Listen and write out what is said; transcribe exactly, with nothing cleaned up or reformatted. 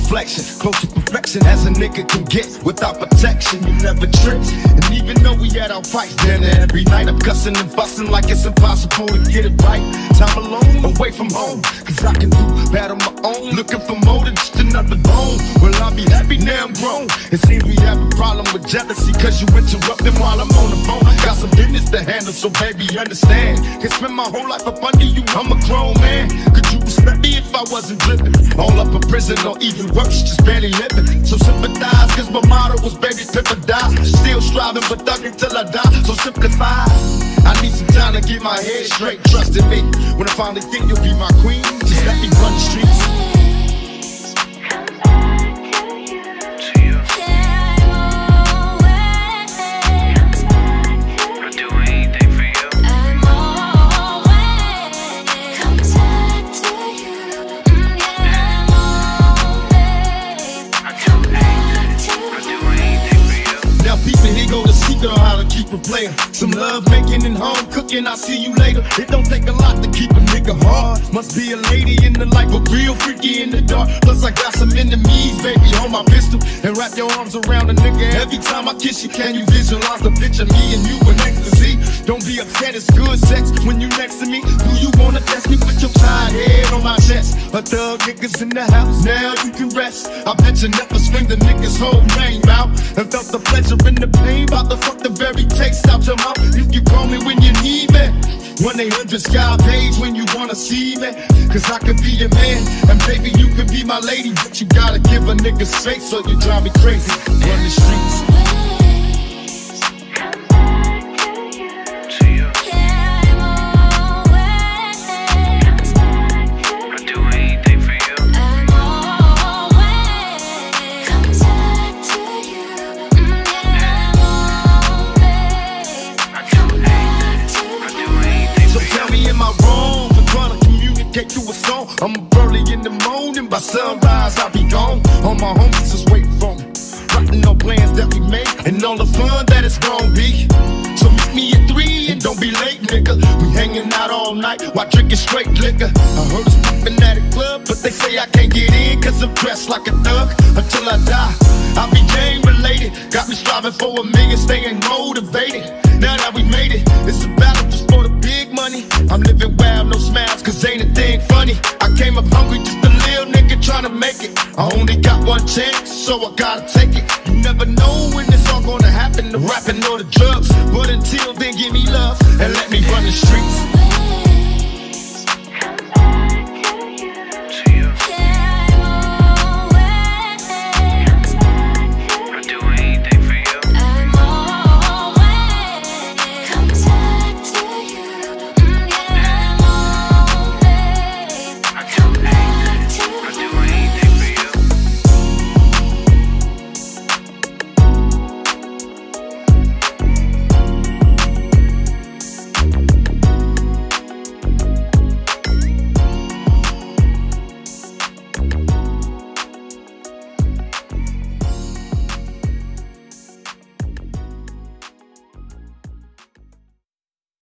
reflection, close to perfection as a nigga can get without protection. You never tricked, and even though we had our fights, then every night I'm cussing and fussing like it's impossible to get it right. Time alone, away from home, cause I can do bad on my own. Looking for more than just another bone. Well, I'll be happy now I'm grown. It seems we have a problem with jealousy, cause you interrupting while I'm on the phone. Got some business to handle, so baby, understand. Can spend my whole life up under you, I'm a grown man. Could you respect me if I wasn't dripping? All up in prison or even worse, just barely living. So sympathize, cause my motto was baby, pip or die. Still striving, but thugging till I die, so simplify. I need some time to get my head straight, trust in me. When I finally think you'll be my queen, just let me run the streets. On how to keep a player. Some love making and home cooking, I'll see you later. It don't take a lot to keep a nigga hard. Must be a lady in the light, but real freaky in the dark. Plus I got some enemies, baby, hold my pistol and wrap your arms around a nigga. Every time I kiss you, can you visualize the picture? Me and you in ecstasy. Don't be upset, it's good sex when you next to me. Do you wanna test me? Put your tired head on my chest. A thug niggas in the house, now you can rest. I bet you never swing the nigga's whole name out and felt the pleasure and the pain. About to fuck the very taste out your mouth. You can call me when you need me. one eight hundred Sky page when you wanna see me. Cause I could be your man, and baby you could be my lady. But you gotta give a nigga space, so you drive me crazy. Run the streets. Through a song, I'm up early in the morning. By sunrise, I'll be gone. All my homies just waiting for me, writing on plans that we make and all the fun that it's gonna be. So meet me at three and don't be late, nigga. We hanging out all night while drinking straight liquor. I heard us popping at a club, but they say I can't get in cause I'm dressed like a thug. Until I die, I'll be gang related. Got me striving for a million, staying motivated. Now that we made it, it's a battle just for the big money. I'm living wild, no smiles, cause ain't a thing funny. I came up hungry, just a little nigga trying to make it. I only got one chance, so I gotta take it. You never know when it's all gonna happen, the rapping or the drugs. But until then, give me love and let me run the streets.